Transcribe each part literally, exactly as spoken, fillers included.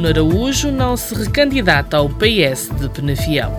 Nuno Araújo não se recandidata ao P S de Penafiel.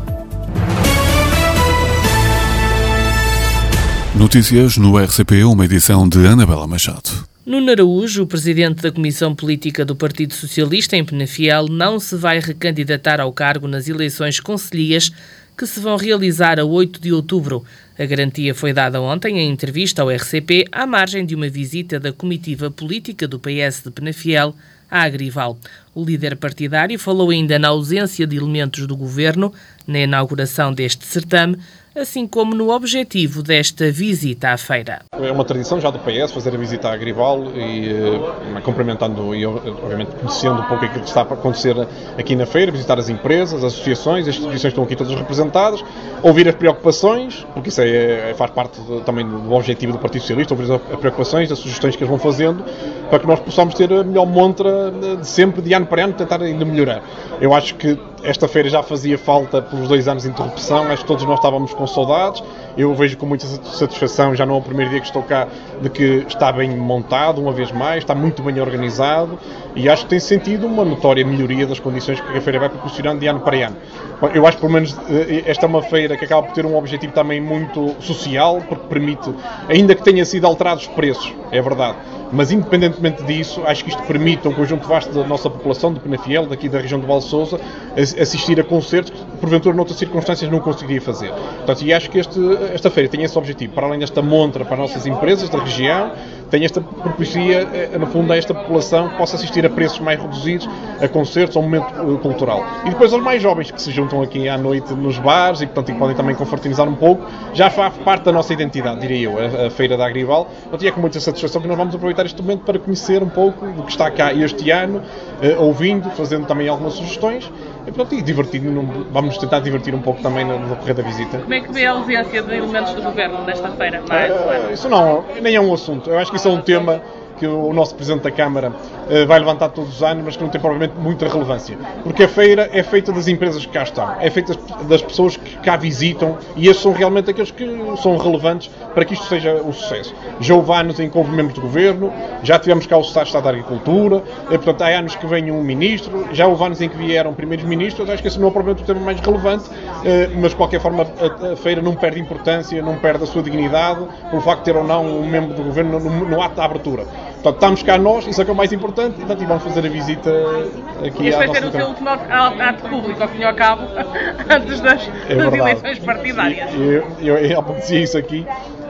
Notícias no R C P, uma edição de Anabela Machado. Nuno Araújo, o presidente da Comissão Política do Partido Socialista em Penafiel, não se vai recandidatar ao cargo nas eleições concelhias que se vão realizar a oito de outubro. A garantia foi dada ontem em entrevista ao R C P à margem de uma visita da comitiva política do P S de Penafiel à Agrival. O líder partidário falou ainda na ausência de elementos do governo na inauguração deste certame, assim como no objetivo desta visita à feira. É uma tradição já do P S fazer a visita à Agrival e uh, cumprimentando e obviamente conhecendo um pouco aquilo que está a acontecer aqui na feira, visitar as empresas, as associações, as instituições estão aqui todas representadas, ouvir as preocupações, porque isso é, é, faz parte de, também do objetivo do Partido Socialista, ouvir as preocupações, as sugestões que eles vão fazendo, para que nós possamos ter a melhor montra de sempre, de ano para ano, tentar ainda melhorar. Eu acho que esta feira já fazia falta pelos dois anos de interrupção, acho que todos nós estávamos com saudades. Eu vejo com muita satisfação, já não é o primeiro dia que estou cá, de que está bem montado, uma vez mais, está muito bem organizado e acho que tem sentido uma notória melhoria das condições que a feira vai proporcionando de ano para ano. Eu acho que, pelo menos, esta é uma feira que acaba por ter um objetivo também muito social, porque permite, ainda que tenha sido alterados os preços, é verdade, mas independentemente disso, acho que isto permite a um conjunto vasto da nossa população de Penafiel, daqui da região de Val de Sousa, assistir a concertos que, porventura, noutras circunstâncias não conseguiria fazer. Portanto, e acho que este, esta feira tem esse objetivo, para além desta montra para as nossas empresas da região, tem esta propicia, no fundo, a esta população que possa assistir a preços mais reduzidos, a concertos, a um momento cultural. E depois aos mais jovens que se juntam aqui à noite nos bares e, portanto, e podem também confraternizar um pouco, já faz parte da nossa identidade, diria eu, a, a Feira da Agrival. Portanto, e é com muita satisfação que nós vamos aproveitar este momento para conhecer um pouco do que está cá este ano, eh, ouvindo, fazendo também algumas sugestões e, portanto, e divertindo, vamos tentar divertir um pouco também no decorrer da visita. Como é que vê a ausência de elementos do governo nesta feira? É, isso não, nem é um assunto. Eu acho que isso é um tema que o nosso Presidente da Câmara uh, vai levantar todos os anos, mas que não tem provavelmente muita relevância. Porque a feira é feita das empresas que cá estão, é feita das pessoas que cá visitam e esses são realmente aqueles que são relevantes para que isto seja um sucesso. Já houve anos em que houve membros do Governo, já tivemos cá o Secretário de Estado da Agricultura, e, portanto há anos que vem um Ministro, já houve anos em que vieram primeiros Ministros, acho que esse não é provavelmente o tema mais relevante, uh, mas de qualquer forma a, a feira não perde importância, não perde a sua dignidade, pelo facto de ter ou não um membro do Governo no, no ato da abertura. Portanto, estamos cá nós, isso é que é o mais importante, e portanto, vamos fazer a visita aqui este à vai nossa ser o seu último ato público, ao fim e ao cabo, antes das, é das verdade. eleições partidárias. Eu, eu, eu, eu dizia isso aqui.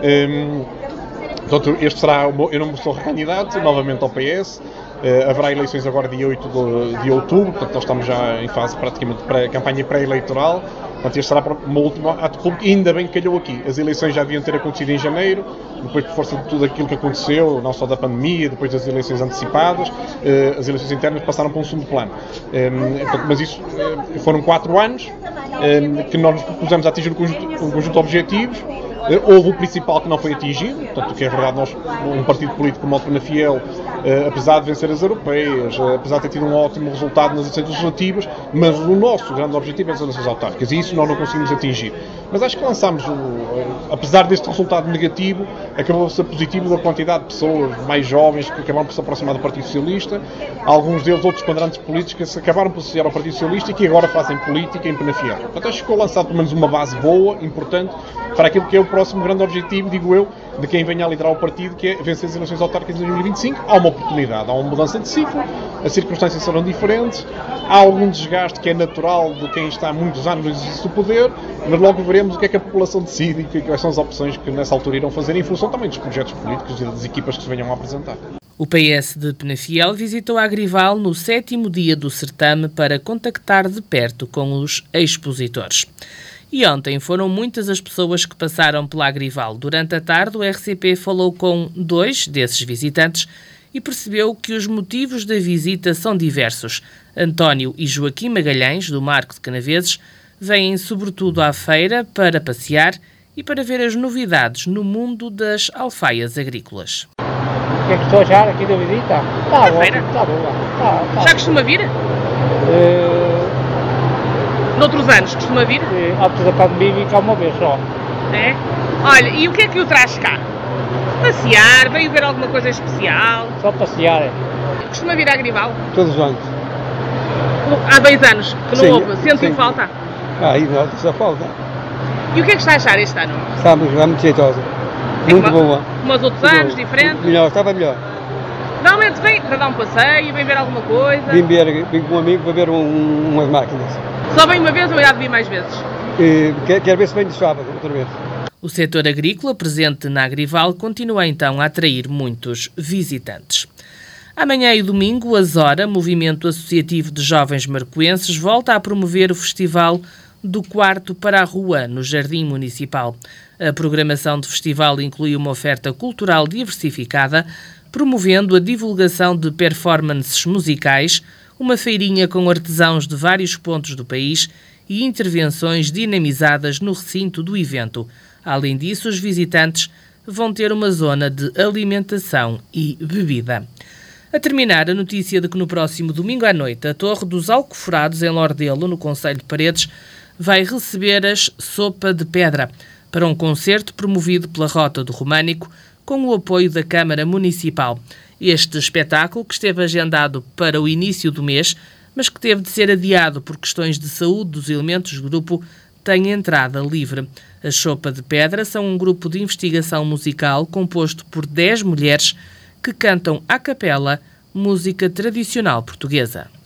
Um, portanto, este será, eu não sou recandidato novamente ao P S. Uh, haverá eleições agora dia oito de, de outubro, portanto nós estamos já em fase praticamente pré, campanha pré-eleitoral, portanto este será o meu último ato público e ainda bem que calhou aqui. As eleições já deviam ter acontecido em janeiro, depois por força de tudo aquilo que aconteceu, não só da pandemia, depois das eleições antecipadas, uh, as eleições internas passaram para um segundo plano. Um, portanto, mas isso uh, foram quatro anos um, que nós nos propusemos a atingir um conjunto, um conjunto de objetivos. Houve o principal que não foi atingido, portanto, que é verdade, nós, um partido político como o Penafiel, eh, apesar de vencer as europeias, eh, apesar de ter tido um ótimo resultado nas eleições legislativas, mas o nosso grande objetivo é as eleições autárquicas e isso nós não conseguimos atingir. Mas acho que lançámos, o, eh, apesar deste resultado negativo, acabou a ser positivo da quantidade de pessoas mais jovens que acabaram por se aproximar do Partido Socialista, alguns deles, outros quadrantes políticos, que acabaram por se associar ao Partido Socialista e que agora fazem política em Penafiel. Portanto, acho que ficou lançado pelo menos uma base boa, importante, para aquilo que é o próximo grande objetivo, digo eu, de quem venha a liderar o partido, que é vencer as eleições autárquicas de dois mil e vinte e cinco. Há uma oportunidade, há uma mudança de ciclo, as circunstâncias serão diferentes, há algum desgaste que é natural de quem está há muitos anos no exercício do poder, mas logo veremos o que é que a população decide e quais são as opções que nessa altura irão fazer em função também dos projetos políticos e das equipas que se venham a apresentar. O P S de Penafiel visitou a Agrival no sétimo dia do certame para contactar de perto com os expositores. E ontem foram muitas as pessoas que passaram pela Agrival. Durante a tarde, o R C P falou com dois desses visitantes e percebeu que os motivos da visita são diversos. António e Joaquim Magalhães, do Marco de Canaveses, vêm sobretudo à feira para passear e para ver as novidades no mundo das alfaias agrícolas. O que é que estou a achar aqui da visita? Está a feira? Está boa. Está, está. Já costuma vir? Uh... Noutros anos costuma vir? Sim, antes da pandemia vim cá uma vez só. É? Olha, e o que é que o traz cá? Passear? Veio ver alguma coisa especial? Só passear, é. Costuma vir à Agrival? Todos os anos. há dois anos que não Sim, houve. Sentiu sim. falta? Ah, e nota só falta. E o que é que está a achar este ano? Está muito, está muito jeitosa. É Muito como- boa. Como os outros Muito anos, boa. diferente? Melhor, estava melhor. Normalmente vem para dar um passeio, vem ver alguma coisa. Vim, ver, vim com um amigo para ver um, umas máquinas. Só vem uma vez ou irá de vir mais vezes? E quero, quero ver se vem de sábado, outra vez. O setor agrícola presente na Agrival continua então a atrair muitos visitantes. Amanhã e domingo, a Zora, Movimento Associativo de Jovens Marcoenses, volta a promover o Festival do Quarto para a Rua, no Jardim Municipal. A programação do festival inclui uma oferta cultural diversificada, promovendo a divulgação de performances musicais, uma feirinha com artesãos de vários pontos do país e intervenções dinamizadas no recinto do evento. Além disso, os visitantes vão ter uma zona de alimentação e bebida. A terminar, a notícia de que no próximo domingo à noite a Torre dos Alcoforados, em Lordelo, no concelho de Paredes, vai receber as Sopa de Pedra para um concerto promovido pela Rota do Românico com o apoio da Câmara Municipal. Este espetáculo, que esteve agendado para o início do mês, mas que teve de ser adiado por questões de saúde dos elementos do grupo, tem entrada livre. As Sopa de Pedra são um grupo de investigação musical composto por dez mulheres que cantam à capela música tradicional portuguesa.